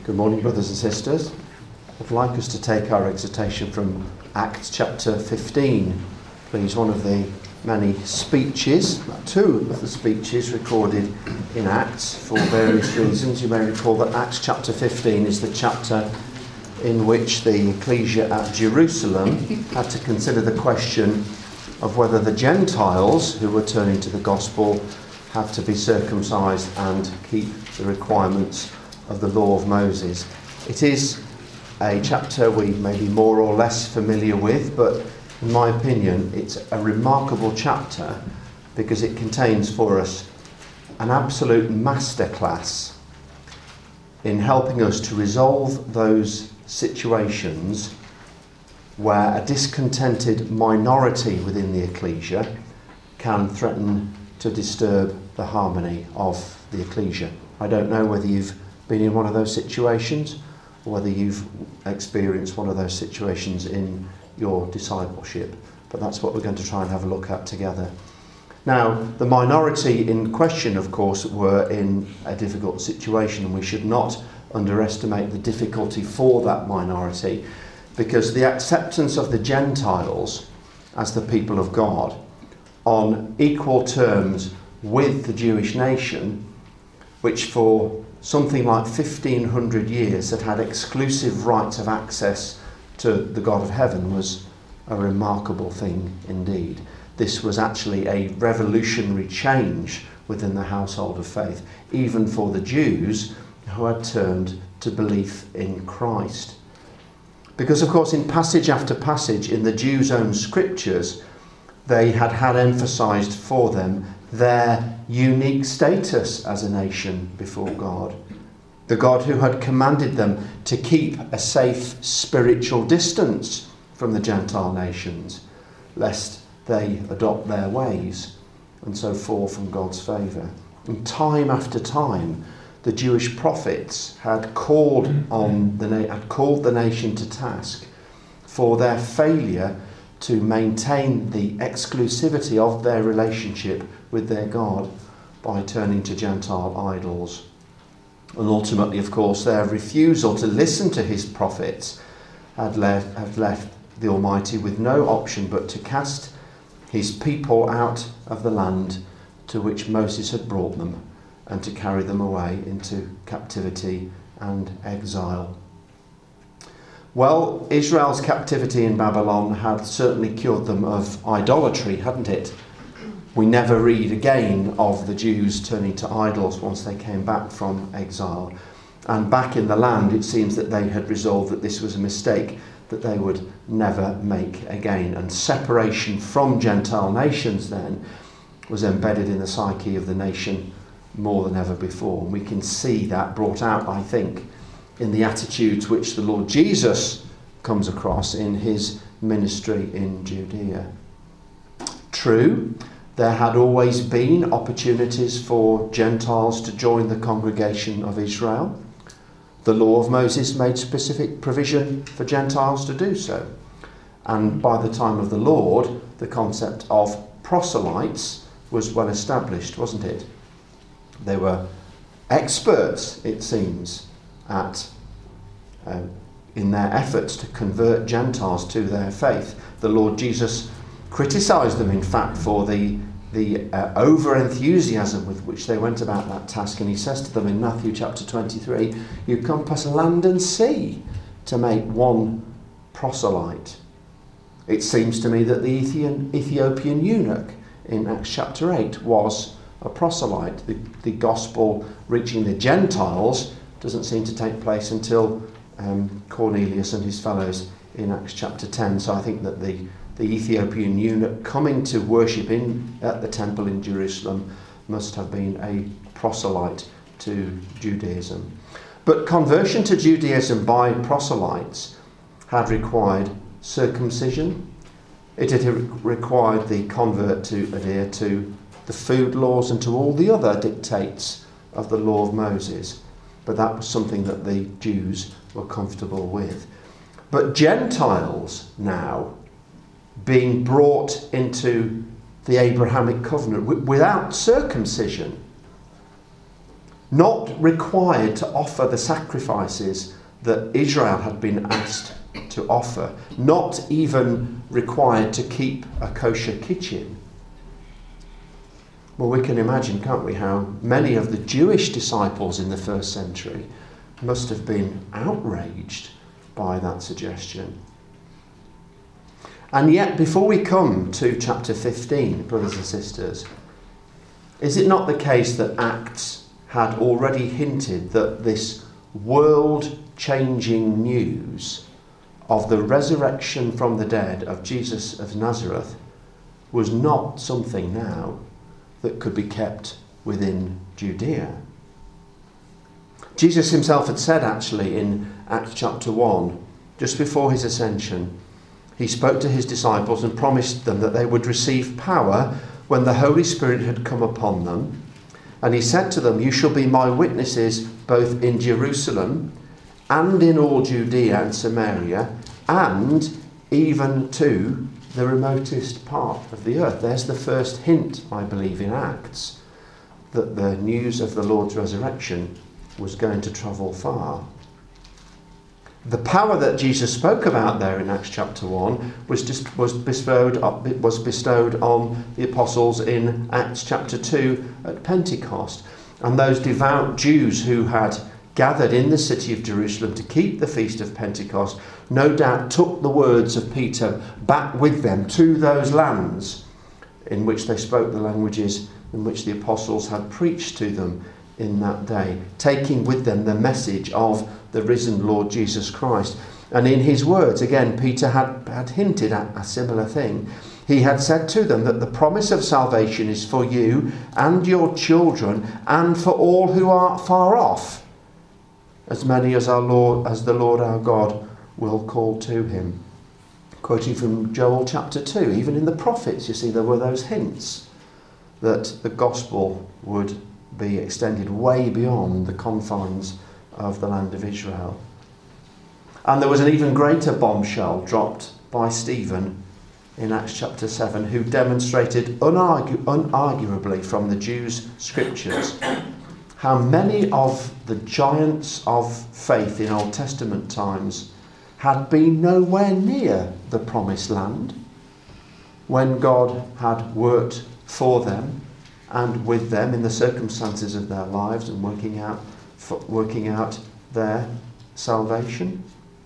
Good morning, brothers and sisters. I'd like us to take our exhortation from Acts chapter 15. Please, one of the many speeches, two of the speeches recorded in Acts for various reasons. You may recall that Acts chapter 15 is the chapter in which the ecclesia at Jerusalem had to consider the question of whether the Gentiles who were turning to the gospel had to be circumcised and keep the requirements of the law of Moses. It is a chapter we may be more or less familiar with, but in my opinion it's a remarkable chapter because it contains for us an absolute masterclass in helping us to resolve those situations where a discontented minority within the ecclesia can threaten to disturb the harmony of the ecclesia. I don't know whether you've been in one of those situations or whether you've experienced one of those situations in your discipleship, but that's what we're going to try and have a look at together. Now, the minority in question, of course, were in a difficult situation, and we should not underestimate the difficulty for that minority, because the acceptance of the Gentiles as the people of God on equal terms with the Jewish nation, which for something like 1500 years had had exclusive rights of access to the God of heaven, was a remarkable thing indeed. This was actually a revolutionary change within the household of faith, even for the Jews who had turned to belief in Christ. Because, of course, in passage after passage in the Jews' own scriptures, they had emphasised for them their unique status as a nation before God. The God who had commanded them to keep a safe spiritual distance from the Gentile nations, lest they adopt their ways and so fall from God's favour. And time after time, the Jewish prophets had called the nation to task for their failure to maintain the exclusivity of their relationship with their God by turning to Gentile idols. And ultimately, of course, their refusal to listen to his prophets had left the Almighty with no option but to cast his people out of the land to which Moses had brought them and to carry them away into captivity and exile. Well, Israel's captivity in Babylon had certainly cured them of idolatry, hadn't it? We never read again of the Jews turning to idols once they came back from exile. And back in the land, it seems that they had resolved that this was a mistake that they would never make again. And separation from Gentile nations then was embedded in the psyche of the nation more than ever before. And we can see that brought out, I think, in the attitudes which the Lord Jesus comes across in his ministry in Judea. True, there had always been opportunities for Gentiles to join the congregation of Israel. The law of Moses made specific provision for Gentiles to do so. And by the time of the Lord, the concept of proselytes was well established, wasn't it? They were experts, it seems, in their efforts to convert Gentiles to their faith. The Lord Jesus criticised them, in fact, for the over-enthusiasm with which they went about that task. And he says to them in Matthew chapter 23, you compass land and sea to make one proselyte. It seems to me that the Ethiopian eunuch in Acts chapter 8 was a proselyte. The gospel reaching the Gentiles doesn't seem to take place until Cornelius and his fellows in Acts chapter 10. So I think that the Ethiopian eunuch coming to worship at the temple in Jerusalem must have been a proselyte to Judaism. But conversion to Judaism by proselytes had required circumcision. It had required the convert to adhere to the food laws and to all the other dictates of the law of Moses. But that was something that the Jews were comfortable with. But Gentiles now being brought into the Abrahamic covenant without circumcision not required to offer the sacrifices that Israel had been asked to offer, not even required to keep a kosher kitchen. Well, we can imagine, can't we, how many of the Jewish disciples in the first century must have been outraged by that suggestion. And yet, before we come to chapter 15, brothers and sisters, is it not the case that Acts had already hinted that this world-changing news of the resurrection from the dead of Jesus of Nazareth was not something now that could be kept within Judea? Jesus himself had said, actually, in Acts chapter 1, just before his ascension, he spoke to his disciples and promised them that they would receive power when the Holy Spirit had come upon them. And he said to them, "You shall be my witnesses both in Jerusalem and in all Judea and Samaria, and even to the remotest part of the earth." There's the first hint, I believe, in Acts, that the news of the Lord's resurrection was going to travel far. The power that Jesus spoke about there in Acts chapter 1 was bestowed on the apostles in Acts chapter 2 at Pentecost. And those devout Jews who had gathered in the city of Jerusalem to keep the feast of Pentecost no doubt took the words of Peter back with them to those lands in which they spoke the languages in which the apostles had preached to them in that day, taking with them the message of the risen Lord Jesus Christ. And in his words, again, Peter had hinted at a similar thing. He had said to them that the promise of salvation is for you and your children and for all who are far off, as many as the Lord our God will call to him. Quoting from Joel chapter 2, even in the prophets, you see, there were those hints that the gospel would be extended way beyond the confines of the land of Israel. And there was an even greater bombshell dropped by Stephen in Acts chapter 7, who demonstrated unarguably from the Jews' scriptures how many of the giants of faith in Old Testament times had been nowhere near the promised land when God had worked for them and with them in the circumstances of their lives and working out their salvation.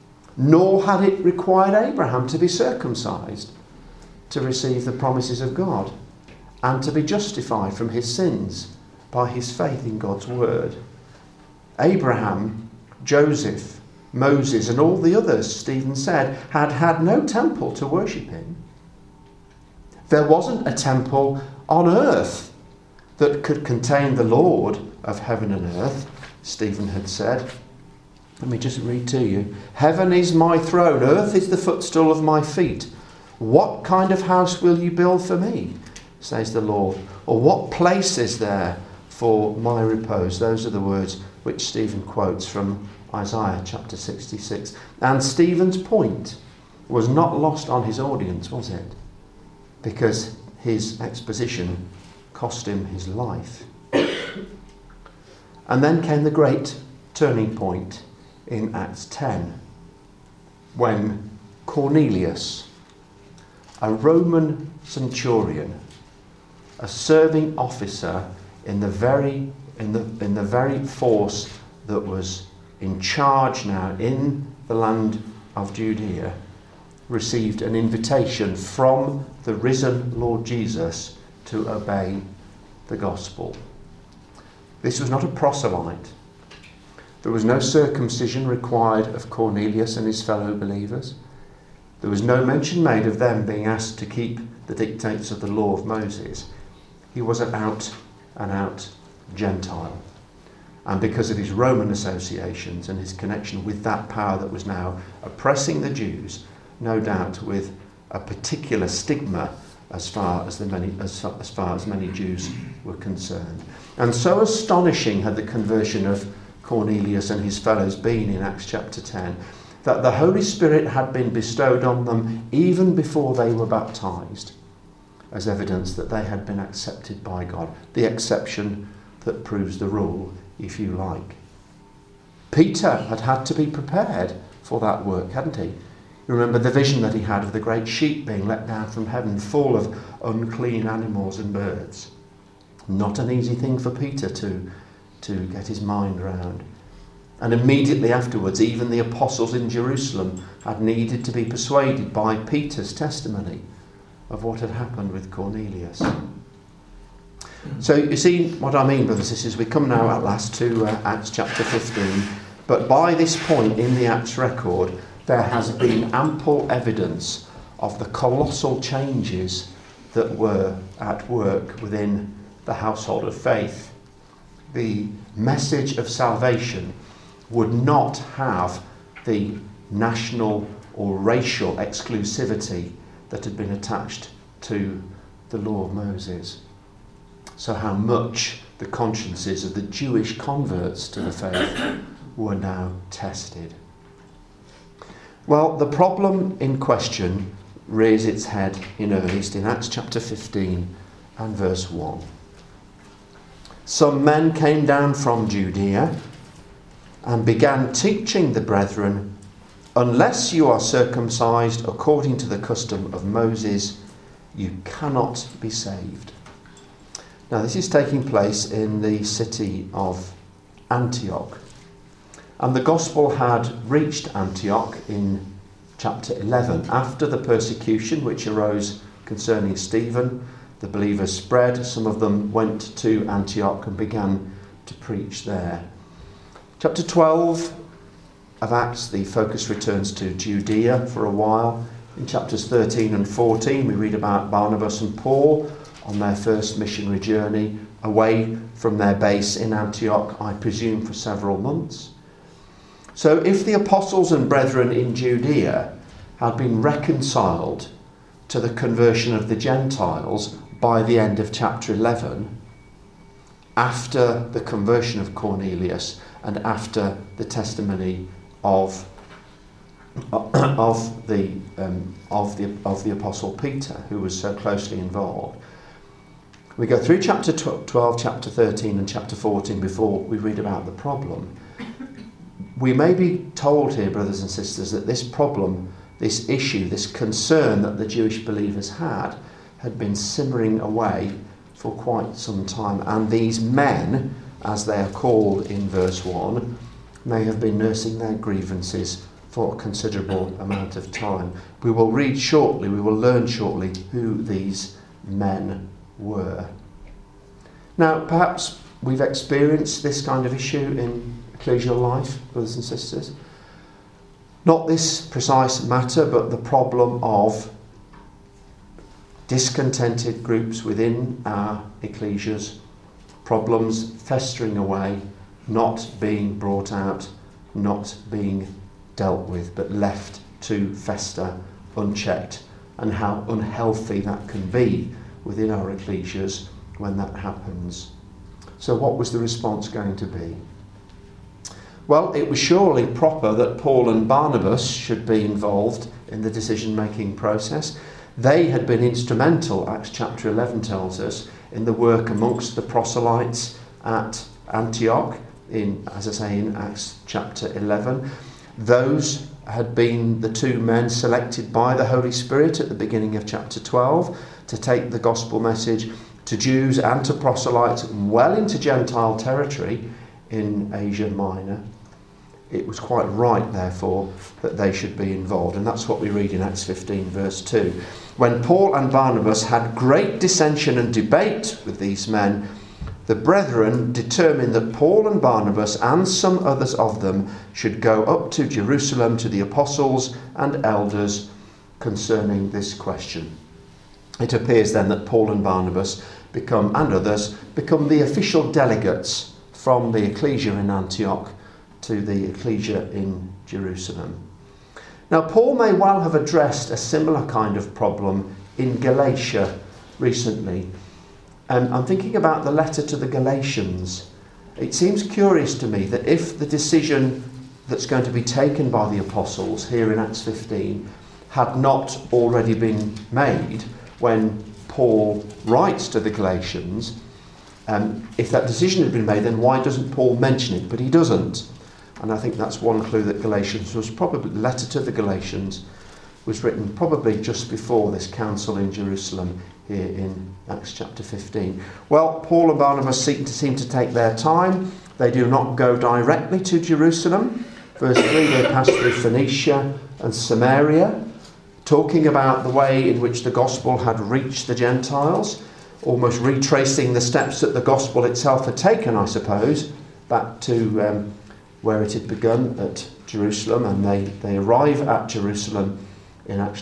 Nor had it required Abraham to be circumcised to receive the promises of God and to be justified from his sins by his faith in God's word. Abraham, Joseph, Moses and all the others, Stephen said, had had no temple to worship in. There wasn't a temple on earth that could contain the Lord of heaven and earth, Stephen had said. Let me just read to you. "Heaven is my throne, earth is the footstool of my feet. What kind of house will you build for me, says the Lord? Or what place is there for my repose?" Those are the words which Stephen quotes from Isaiah chapter 66. And Stephen's point was not lost on his audience, was it? Because his exposition cost him his life. And then came the great turning point in Acts 10, when Cornelius, a Roman centurion, a serving officer in the very force that was in charge now in the land of Judea, received an invitation from the risen Lord Jesus to obey the gospel. This was not a proselyte. There was no circumcision required of Cornelius and his fellow believers. There was no mention made of them being asked to keep the dictates of the law of Moses. He was an out-and-out Gentile. And because of his Roman associations and his connection with that power that was now oppressing the Jews, no doubt with a particular stigma as far as many Jews were concerned. And so astonishing had the conversion of Cornelius and his fellows been in Acts chapter 10, that the Holy Spirit had been bestowed on them even before they were baptized, as evidence that they had been accepted by God. The exception that proves the rule if you like. Peter had had to be prepared for that work, hadn't he? You remember the vision that he had of the great sheep being let down from heaven, full of unclean animals and birds. Not an easy thing for Peter to get his mind around. And immediately afterwards, even the apostles in Jerusalem had needed to be persuaded by Peter's testimony of what had happened with Cornelius. So you see what I mean, brothers and sisters. We come now at last to Acts chapter 15. But by this point in the Acts record, there has been ample evidence of the colossal changes that were at work within the household of faith. The message of salvation would not have the national or racial exclusivity that had been attached to the law of Moses. So how much the consciences of the Jewish converts to the faith were now tested. Well, the problem in question rears its head in earnest in Acts chapter 15 and verse 1. Some men came down from Judea and began teaching the brethren, unless you are circumcised according to the custom of Moses, you cannot be saved. Now this is taking place in the city of Antioch. And the gospel had reached Antioch in chapter 11. After the persecution which arose concerning Stephen, the believers spread. Some of them went to Antioch and began to preach there. Chapter 12 of Acts, the focus returns to Judea for a while. In chapters 13 and 14, we read about Barnabas and Paul on their first missionary journey away from their base in Antioch, I presume for several months. So if the apostles and brethren in Judea had been reconciled to the conversion of the Gentiles by the end of chapter 11, after the conversion of Cornelius and after the testimony of the apostle Peter, who was so closely involved, we go through chapter 12, chapter 13 and chapter 14 before we read about the problem. We may be told here, brothers and sisters, that this problem, this issue, this concern that the Jewish believers had been simmering away for quite some time. And these men, as they are called in verse 1, may have been nursing their grievances for a considerable amount of time. We will read shortly, we will learn shortly who these men were. Now, perhaps we've experienced this kind of issue in ecclesial life, brothers and sisters. Not this precise matter, but the problem of discontented groups within our ecclesias, problems festering away, not being brought out, not being dealt with, but left to fester unchecked, and how unhealthy that can be within our ecclesias when that happens. So what was the response going to be? Well, it was surely proper that Paul and Barnabas should be involved in the decision-making process. They had been instrumental, Acts chapter 11 tells us, in the work amongst the proselytes at Antioch, in Acts chapter 11. Those had been the two men selected by the Holy Spirit at the beginning of chapter 12 to take the gospel message to Jews and to proselytes well into Gentile territory in Asia Minor. It was quite right, therefore, that they should be involved. And that's what we read in Acts 15, verse 2. When Paul and Barnabas had great dissension and debate with these men, the brethren determined that Paul and Barnabas and some others of them should go up to Jerusalem to the apostles and elders concerning this question. It appears then that Paul and Barnabas and others become the official delegates from the ecclesia in Antioch to the ecclesia in Jerusalem. Now, Paul may well have addressed a similar kind of problem in Galatia recently. I'm thinking about the letter to the Galatians. It seems curious to me that if the decision that's going to be taken by the apostles here in Acts 15 had not already been made when Paul writes to the Galatians, If that decision had been made, then why doesn't Paul mention it? But he doesn't. And I think that's one clue that Galatians was probably, the letter to the Galatians was written probably just before this council in Jerusalem here in Acts chapter 15. Well, Paul and Barnabas seem to take their time. They do not go directly to Jerusalem. Verse 3, they pass through Phoenicia and Samaria, talking about the way in which the gospel had reached the Gentiles, almost retracing the steps that the gospel itself had taken, I suppose, back to where it had begun at Jerusalem. And they arrive at Jerusalem in Acts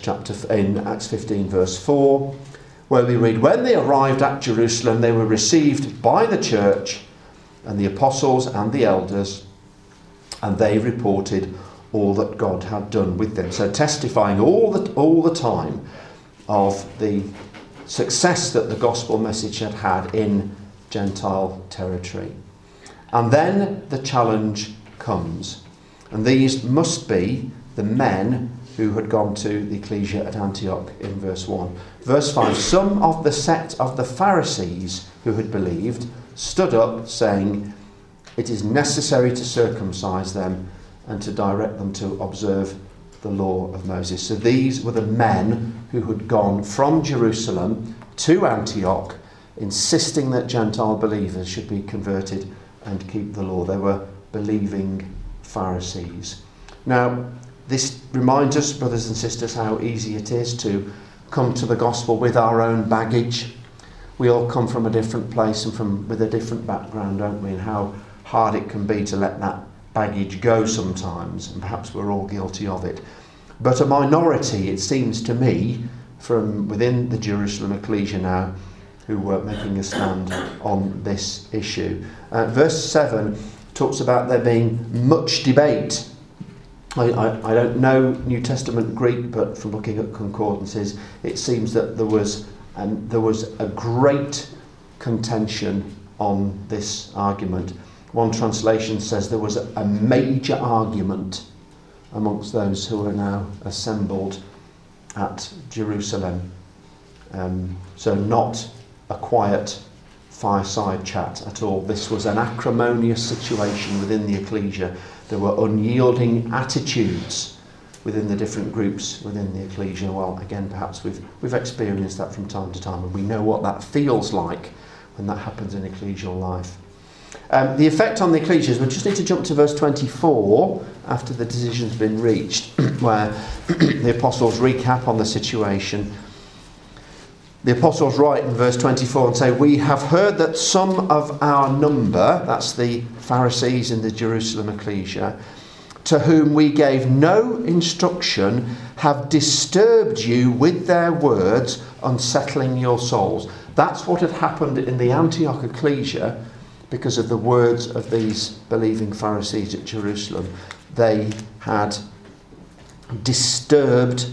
15 verse 4, where we read, when they arrived at Jerusalem, they were received by the church and the apostles and the elders, and they reported all that God had done with them. So testifying all the time of the success that the gospel message had had in Gentile territory. And then the challenge comes. And these must be the men who had gone to the ecclesia at Antioch in verse 1. Verse 5, some of the sect of the Pharisees who had believed stood up, saying, it is necessary to circumcise them and to direct them to observe the law of Moses. So these were the men who had gone from Jerusalem to Antioch, insisting that Gentile believers should be converted and keep the law. They were believing Pharisees. Now, this reminds us, brothers and sisters, how easy it is to come to the gospel with our own baggage. We all come from a different place and with a different background, don't we? And how hard it can be to let that baggage go sometimes, and perhaps we're all guilty of it. But a minority, it seems to me, from within the Jerusalem ecclesia now, who were making a stand on this issue. Verse 7 talks about there being much debate. I don't know New Testament Greek, but from looking at concordances, it seems that there was a great contention on this argument. One translation says there was a major argument amongst those who are now assembled at Jerusalem. So not a quiet fireside chat at all. This was an acrimonious situation within the ecclesia. There were unyielding attitudes within the different groups within the ecclesia. Well, again, perhaps we've experienced that from time to time, and we know what that feels like when that happens in ecclesial life. The effect on the ecclesias, we just need to jump to verse 24 after the decision's been reached, where the apostles recap on the situation. The apostles write in verse 24 and say, we have heard that some of our number, that's the Pharisees in the Jerusalem ecclesia, to whom we gave no instruction, have disturbed you with their words, unsettling your souls. That's what had happened in the Antioch ecclesia because of the words of these believing Pharisees at Jerusalem. They had disturbed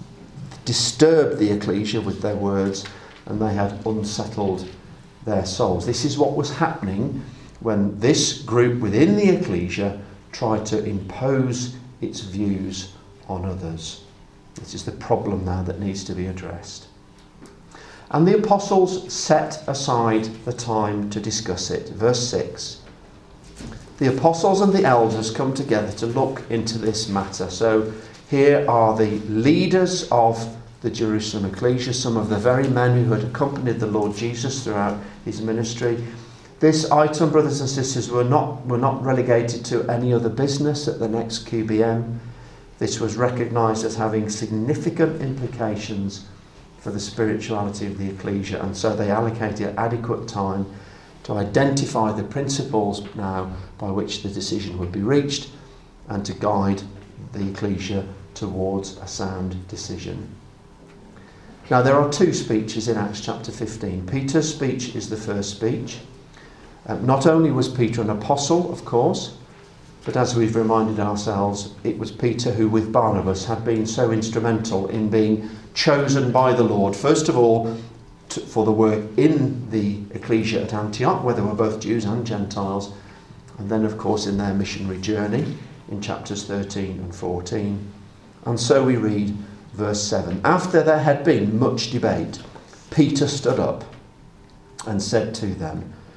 the ecclesia with their words, and they had unsettled their souls. This is what was happening when this group within the ecclesia tried to impose its views on others. This is the problem now that needs to be addressed. And the apostles set aside the time to discuss it. Verse 6. The apostles and the elders come together to look into this matter. So here are the leaders of the Jerusalem ecclesia, some of the very men who had accompanied the Lord Jesus throughout his ministry. This item, brothers and sisters, were not relegated to any other business at the next QBM. This was recognised as having significant implications for the spirituality of the ecclesia, and so they allocated adequate time to identify the principles now by which the decision would be reached and to guide the ecclesia towards a sound decision. Now, there are two speeches in Acts chapter 15. Peter's speech is the first speech. Not only was Peter an apostle, of course, but as we've reminded ourselves, it was Peter who, with Barnabas, had been so instrumental in being chosen by the Lord, first of all, for the work in the ecclesia at Antioch, where there were both Jews and Gentiles, and then, of course, in their missionary journey in chapters 13 and 14. And so we read verse 7. After there had been much debate, Peter stood up and said to them,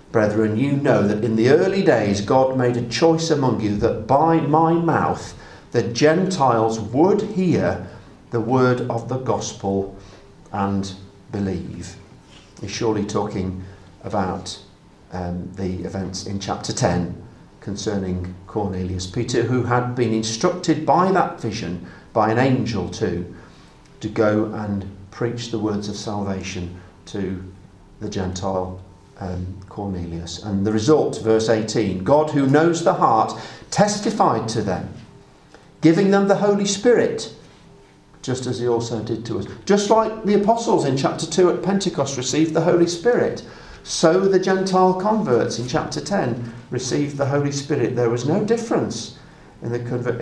brethren, you know that in the early days God made a choice among you that by my mouth the Gentiles would hear the word of the gospel and believe. He's surely talking about the events in chapter 10 concerning Cornelius. Peter, who had been instructed by that vision, by an angel too, to go and preach the words of salvation to the Gentile Cornelius. And the result, verse 18, God who knows the heart testified to them, giving them the Holy Spirit, just as he also did to us. Just like the apostles in chapter 2 at Pentecost received the Holy Spirit, so the Gentile converts in chapter 10 received the Holy Spirit. There was no difference in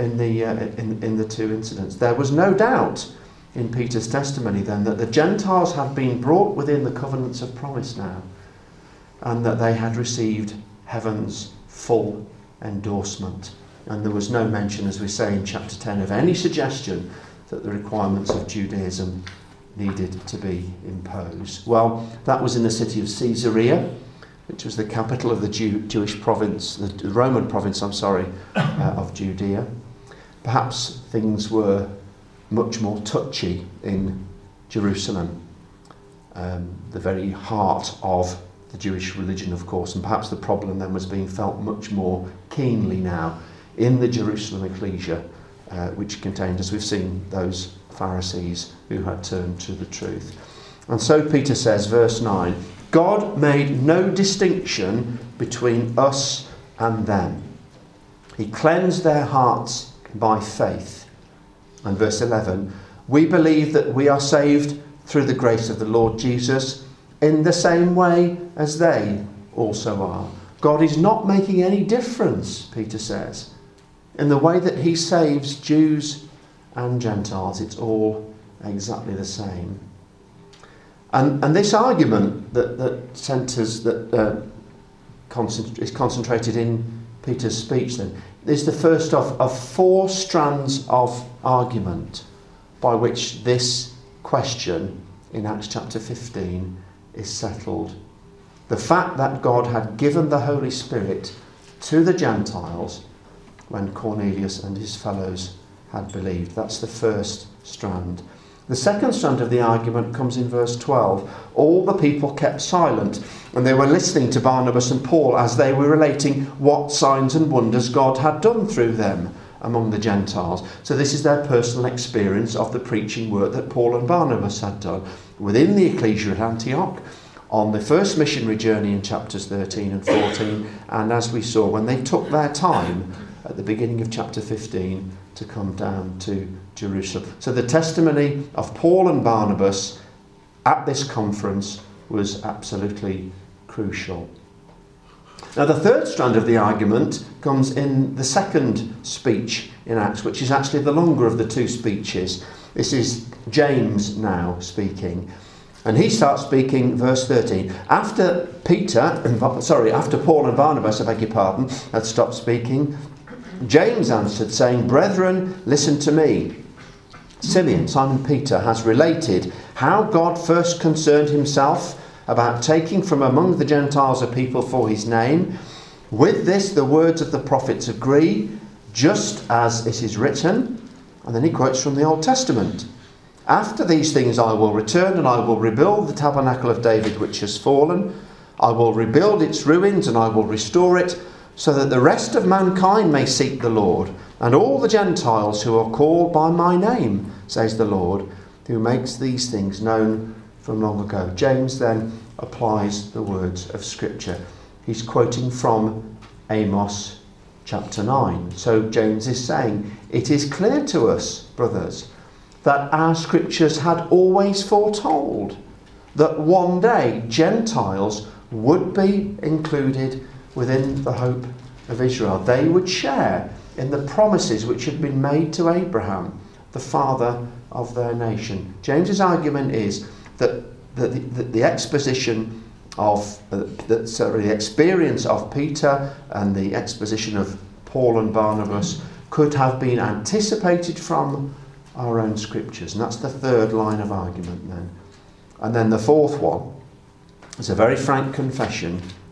the two incidents. There was no doubt in Peter's testimony then that the Gentiles had been brought within the covenants of promise now, and that they had received heaven's full endorsement. And there was no mention, as we say in chapter 10, of any suggestion that the requirements of Judaism needed to be imposed. Well, that was in the city of Caesarea, which was the capital of the Jewish province, the Roman province, of Judea. Perhaps things were much more touchy in Jerusalem, the very heart of the Jewish religion, of course, and perhaps the problem then was being felt much more keenly now in the Jerusalem ecclesia, which contained, as we've seen, those Pharisees who had turned to the truth. And so Peter says, verse 9, God made no distinction between us and them. He cleansed their hearts by faith. And verse 11, we believe that we are saved through the grace of the Lord Jesus in the same way as they also are. God is not making any difference, Peter says, in the way that he saves Jews and Gentiles. It's all exactly the same. And this argument that centres, is concentrated in Peter's speech then, is the first of four strands of argument by which this question in Acts chapter 15 is settled. The fact that God had given the Holy Spirit to the Gentiles when Cornelius and his fellows had believed. That's the first strand. The second strand of the argument comes in verse 12. All the people kept silent, and they were listening to Barnabas and Paul as they were relating what signs and wonders God had done through them among the Gentiles. So this is their personal experience of the preaching work that Paul and Barnabas had done within the ecclesia at Antioch, on the first missionary journey in chapters 13 and 14, and as we saw, when they took their time at the beginning of chapter 15 to come down to Jerusalem. So the testimony of Paul and Barnabas at this conference was absolutely crucial. Now the third strand of the argument comes in the second speech in Acts, which is actually the longer of the two speeches. This is James now speaking. And he starts speaking, verse 13. After Paul and Barnabas, I beg your pardon, had stopped speaking, James answered, saying, Brethren, listen to me. Simon Peter, has related how God first concerned himself about taking from among the Gentiles a people for his name. With this the words of the prophets agree, just as it is written. And then he quotes from the Old Testament. After these things I will return, and I will rebuild the tabernacle of David which has fallen. I will rebuild its ruins, and I will restore it, so that the rest of mankind may seek the Lord, and all the Gentiles who are called by my name, says the Lord, who makes these things known from long ago. James then applies the words of Scripture. He's quoting from Amos chapter 9. So James is saying, it is clear to us, brothers, that our Scriptures had always foretold that one day Gentiles would be included within the hope of Israel. They would share in the promises which had been made to Abraham, the father of their nation. James's argument is that the exposition of the experience of Peter and the exposition of Paul and Barnabas could have been anticipated from our own Scriptures. And that's the third line of argument then. And then the fourth one is a very frank confession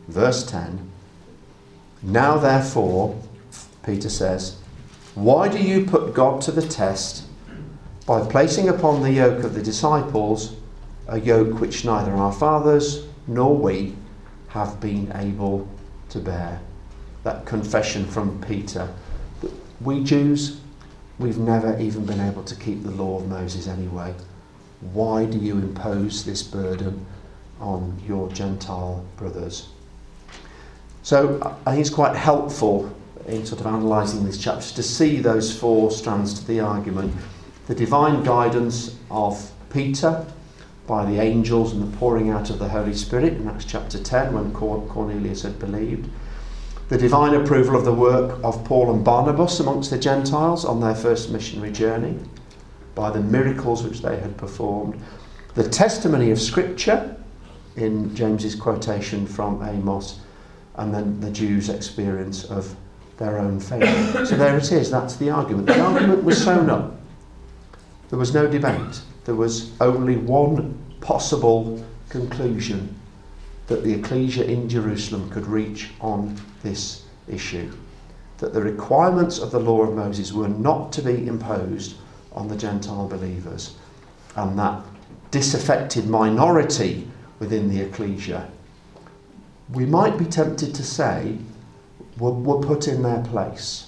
verse 10, "Now therefore," Peter says, "why do you put God to the test by placing upon the yoke of the disciples a yoke which neither our fathers nor we have been able to bear?" That confession from Peter. We Jews, we've never even been able to keep the law of Moses anyway. Why do you impose this burden on your Gentile brothers? So I think it's quite helpful in sort of analysing this chapter to see those four strands to the argument. The divine guidance of Peter by the angels and the pouring out of the Holy Spirit in Acts chapter 10 when Cornelius had believed. The divine approval of the work of Paul and Barnabas amongst the Gentiles on their first missionary journey by the miracles which they had performed. The testimony of Scripture in James's quotation from Amos, and then the Jews' experience of their own failure. So there it is, that's the argument. The argument was sewn up. There was no debate. There was only one possible conclusion that the ecclesia in Jerusalem could reach on this issue. That the requirements of the law of Moses were not to be imposed on the Gentile believers, and that disaffected minority within the ecclesia, we might be tempted to say, were put in their place.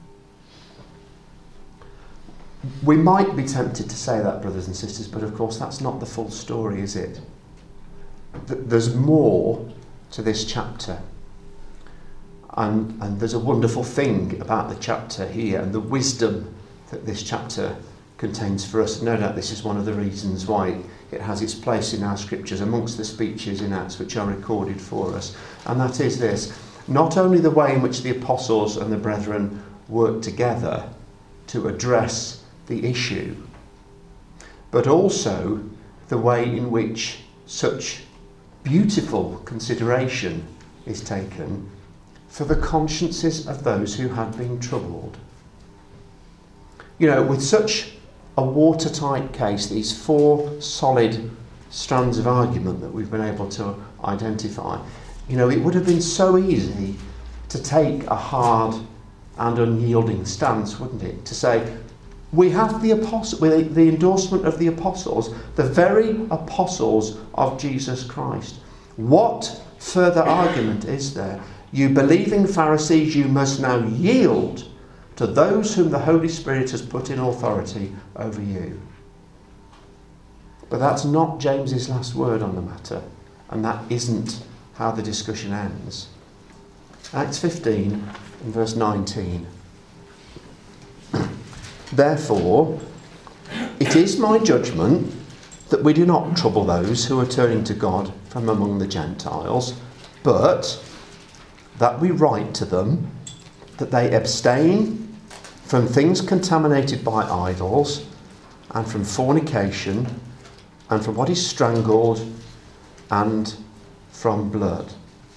We might be tempted to say that, brothers and sisters, but of course that's not the full story, is it? There's more to this chapter. And there's a wonderful thing about the chapter here and the wisdom that this chapter contains for us. No doubt this is one of the reasons why it has its place in our scriptures amongst the speeches in Acts which are recorded for us. And that is this: not only the way in which the apostles and the brethren worked together to address the issue, but also the way in which such beautiful consideration is taken for the consciences of those who had been troubled. You know, with such a watertight case, these four solid strands of argument that we've been able to identify, you know, it would have been so easy to take a hard and unyielding stance, wouldn't it? To say, we have the endorsement of the apostles, the very apostles of Jesus Christ. What further argument is there? You believing Pharisees, you must now yield to those whom the Holy Spirit has put in authority over you. But that's not James's last word on the matter, and that isn't how the discussion ends. Acts 15 and verse 19. Therefore, it is my judgment that we do not trouble those who are turning to God from among the Gentiles, but that we write to them that they abstain from things contaminated by idols, and from fornication, and from what is strangled, and from blood.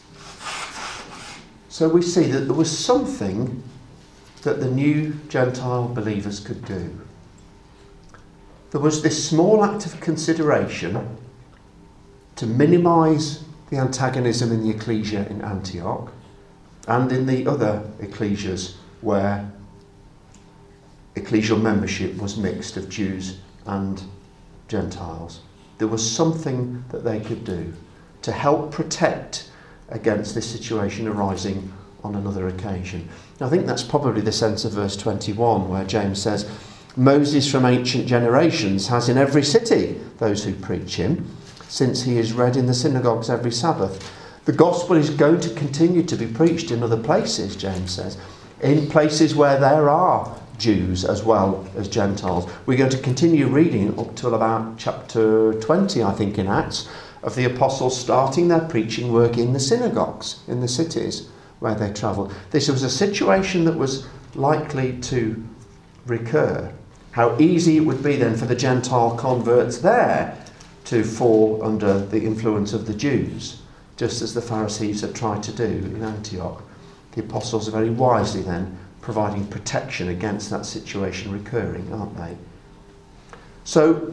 So we see that there was something that the new Gentile believers could do. There was this small act of consideration to minimise the antagonism in the ecclesia in Antioch and in the other ecclesias where ecclesial membership was mixed of Jews and Gentiles. There was something that they could do to help protect against this situation arising on another occasion. Now, I think that's probably the sense of verse 21, where James says, Moses from ancient generations has in every city those who preach him, since he is read in the synagogues every Sabbath. The gospel is going to continue to be preached in other places, James says, in places where there are Jews as well as Gentiles. We're going to continue reading up till about chapter 20, I think, in Acts, of the apostles starting their preaching work in the synagogues, in the cities where they travelled. This was a situation that was likely to recur. How easy it would be then for the Gentile converts there to fall under the influence of the Jews, just as the Pharisees had tried to do in Antioch. The apostles are very wisely then providing protection against that situation recurring, aren't they? So,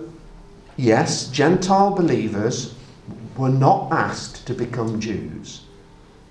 yes, Gentile believers were not asked to become Jews,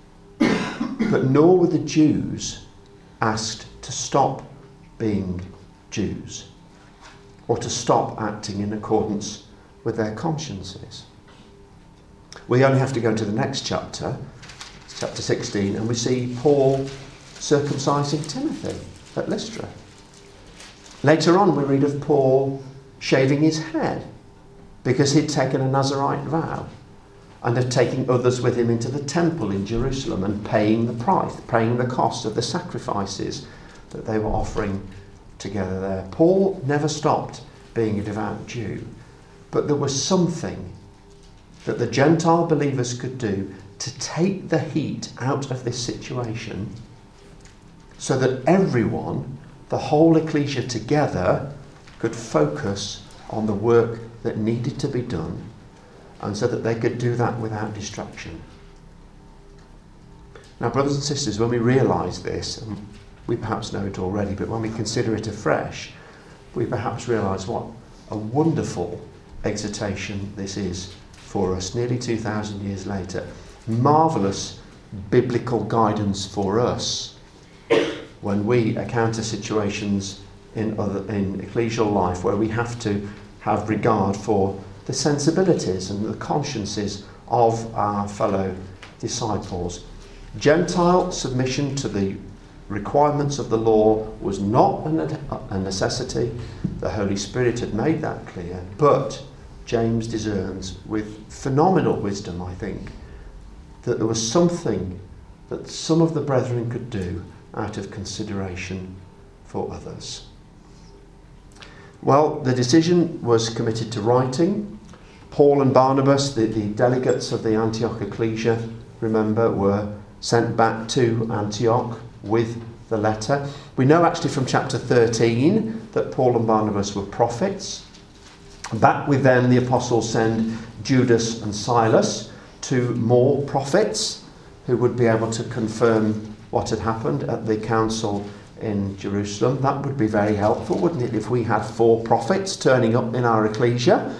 But nor were the Jews asked to stop being Jews or to stop acting in accordance with their consciences. We only have to go to the next chapter, chapter 16, and we see Paul circumcising Timothy at Lystra. Later on we read of Paul shaving his head because he'd taken a Nazirite vow, and of taking others with him into the temple in Jerusalem and paying the price, paying the cost of the sacrifices that they were offering together there. Paul never stopped being a devout Jew, but there was something that the Gentile believers could do to take the heat out of this situation so that everyone, the whole ecclesia together, could focus on the work that needed to be done, and so that they could do that without distraction. Now, brothers and sisters, when we realise this, and we perhaps know it already, but when we consider it afresh, we perhaps realise what a wonderful exhortation this is for us nearly 2,000 years later. Marvellous biblical guidance for us when we encounter situations in ecclesial life where we have to have regard for the sensibilities and the consciences of our fellow disciples. Gentile submission to the requirements of the law was not a necessity. The Holy Spirit had made that clear, but James discerns with phenomenal wisdom, I think, that there was something that some of the brethren could do out of consideration for others. Well, the decision was committed to writing. Paul and Barnabas, the delegates of the Antioch Ecclesia, remember, were sent back to Antioch with the letter. We know actually from chapter 13 that Paul and Barnabas were prophets. Back with them, the apostles send Judas and Silas, two more prophets who would be able to confirm what had happened at the council in Jerusalem. That would be very helpful, wouldn't it, if we had 4 prophets turning up in our ecclesia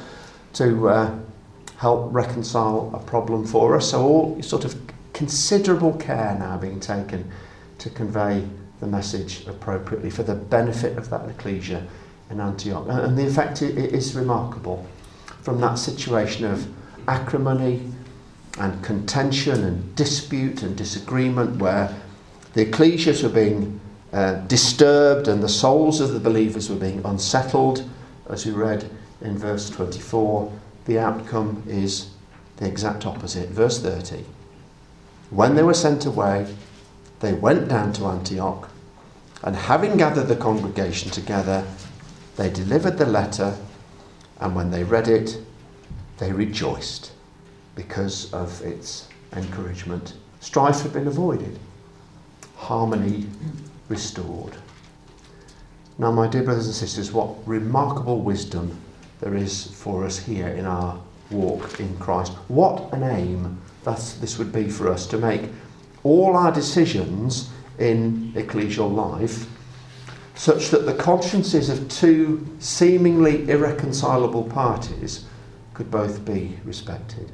to help reconcile a problem for us. So all sort of considerable care now being taken to convey the message appropriately for the benefit of that ecclesia in Antioch. And the effect is remarkable. From that situation of acrimony and contention and dispute and disagreement, where the ecclesias were being disturbed and the souls of the believers were being unsettled, as we read in verse 24, the outcome is the exact opposite. Verse 30. When they were sent away, they went down to Antioch, and having gathered the congregation together, they delivered the letter, and when they read it, they rejoiced because of its encouragement. Strife had been avoided, harmony restored. Now, my dear brothers and sisters, what remarkable wisdom there is for us here in our walk in Christ. What an aim this would be for us, to make all our decisions in ecclesial life such that the consciences of two seemingly irreconcilable parties could both be respected.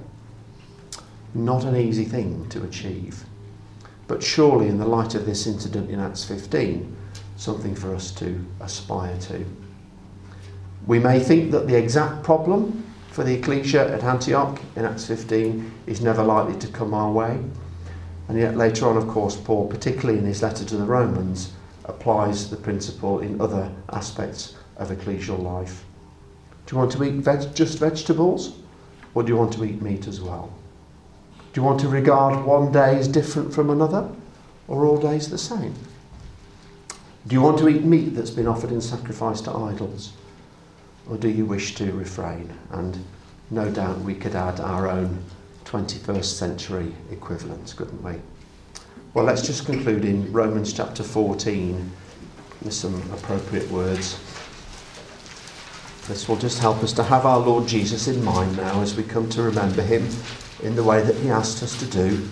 Not an easy thing to achieve, but surely in the light of this incident in Acts 15, something for us to aspire to. We may think that the exact problem for the ecclesia at Antioch in Acts 15 is never likely to come our way, and yet later on, of course, Paul, particularly in his letter to the Romans, applies the principle in other aspects of ecclesial life. Do you want to eat just vegetables, or do you want to eat meat as well? Do you want to regard one day as different from another, or all days the same? Do you want to eat meat that's been offered in sacrifice to idols, or do you wish to refrain? And no doubt we could add our own 21st century equivalents, couldn't we? Well, let's just conclude in Romans chapter 14 with some appropriate words. This will just help us to have our Lord Jesus in mind now as we come to remember him in the way that he asked us to do.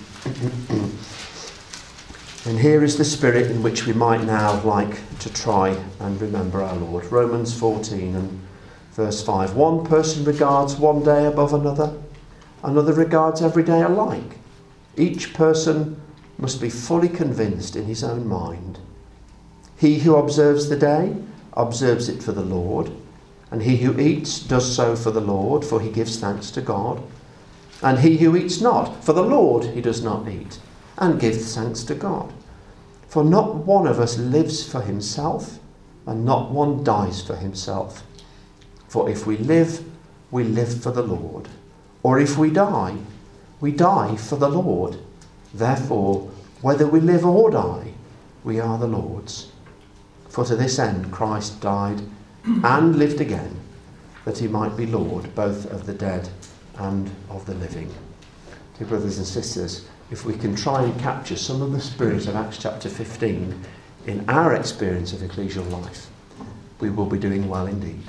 And here is the spirit in which we might now like to try and remember our Lord. Romans 14 and verse 5. One person regards one day above another, another regards every day alike. Each person must be fully convinced in his own mind. He who observes the day observes it for the Lord, and he who eats does so for the Lord, for he gives thanks to God. And he who eats not, for the Lord he does not eat, and gives thanks to God. For not one of us lives for himself, and not one dies for himself. For if we live for the Lord. Or if we die for the Lord. Therefore, whether we live or die, we are the Lord's. For to this end Christ died and lived again, that he might be Lord both of the dead and of the living. Dear brothers and sisters, if we can try and capture some of the spirit of Acts chapter 15 in our experience of ecclesial life, we will be doing well indeed.